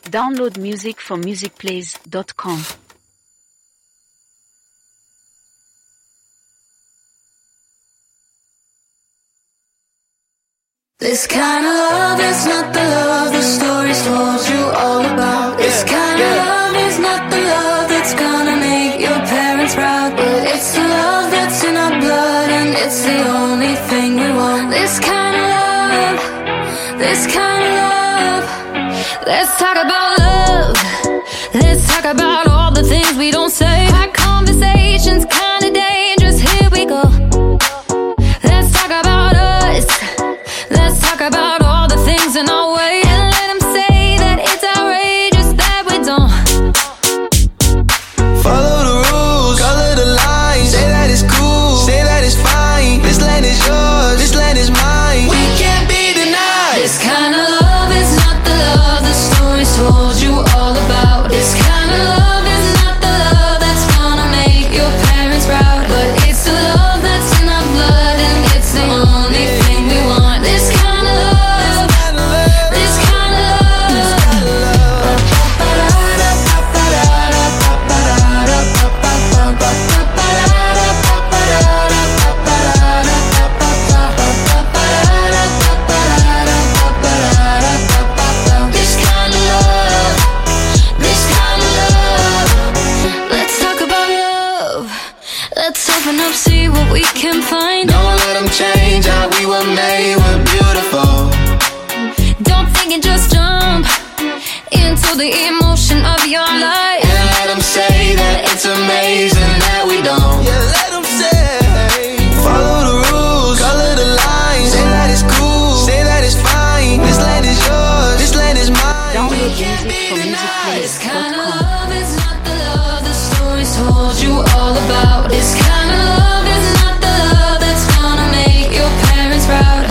Download music from musicplays.com. This kind of love is not the love the stories told you all about. This kind of love is not the love that's gonna make your parents proud. But it's the love that's in our blood, and it's the only thing we want. This kind of love, this kind of love. Let's talk about love. Let's talk about all the things we don't say. Our conversations kinda dangerous, here we go. Let's talk about us. Let's talk about all the things in our way, and let them say that it's outrageous that we don't follow the rules, color the lines, say that it's cool, say that it's fine. This land is yours, this land is mine. We can't be denied. This kind of love is not the love the stories told you all about. This kind of love is not the love that's gonna make your parents proud. But it's the love that's in our blood, and it's the only thing we want. This kind of love, this kind of love. This kind of love, this kind of love. Let's talk about love. Let's open up, see what we can find. Don't let them change how we were made, we're beautiful. Don't think and just jump into the emotion of your life. And let them say that it's amazing that we don't. Yeah, let them say, follow the rules, color the lines, say that it's cool, say that it's fine. This land is yours, this land is mine. Download music from This kind of musicplays.com. love is not the love the stories told you all about. This kind of love is not the love that's gonna make your parents proud.